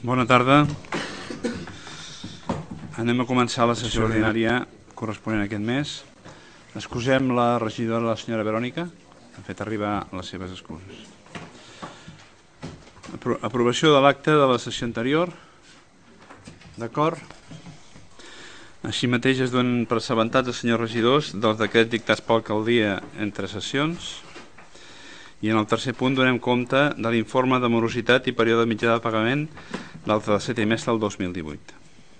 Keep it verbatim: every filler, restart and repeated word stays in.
Bona tarda. Anem a començar la sessió ordinària corresponent a aquest mes. Excusem la regidora, la senyora Verònica, que ha fet arribar les seves excuses. Apro aprovació de l'acte de la sessió anterior. D'acord? Així mateix es donen per assabentats els senyors regidors dels decrets dictats per l'alcaldia entre sessions. I en el tercer punt donem compte de l'informe de morositat i període mitjà de pagament del tercer trimestre del dos mil divuit.